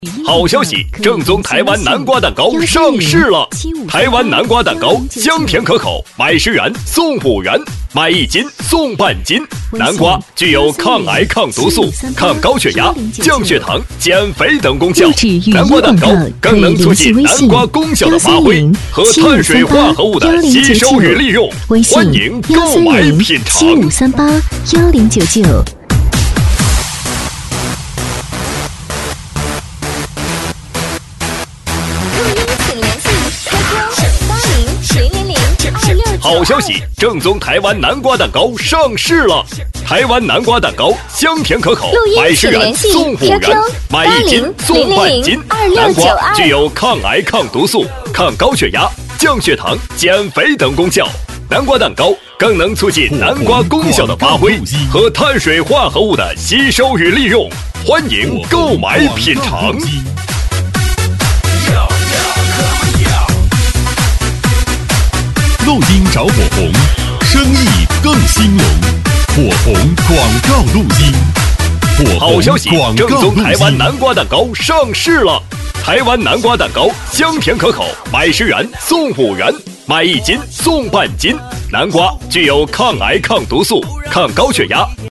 好消息，正宗台湾南瓜蛋糕上市了！台湾南瓜蛋糕香甜可口，买10元送5元，买1斤送半斤。南瓜具有抗癌、抗毒素、抗高血压、降血糖、减肥等功效。南瓜蛋糕更能促进南瓜功效的发挥和碳水化合物的吸收与利用。欢迎购买品尝。 75381099。 好消息，正宗台湾南瓜蛋糕上市了！台湾南瓜蛋糕香甜可口，买10元送5元，买1斤送半斤。南瓜具有抗癌、抗毒素、抗高血压、降血糖、减肥等功效。南瓜蛋糕更能促进南瓜功效的发挥和碳水化合物的吸收与利用。欢迎购买品尝。 录音找火红，生意更兴隆。火红广告录音。 好消息，正宗台湾南瓜蛋糕上市了！台湾南瓜蛋糕香甜可口，买10元送5元，买1斤送半斤。南瓜具有抗癌、抗毒素、抗高血压、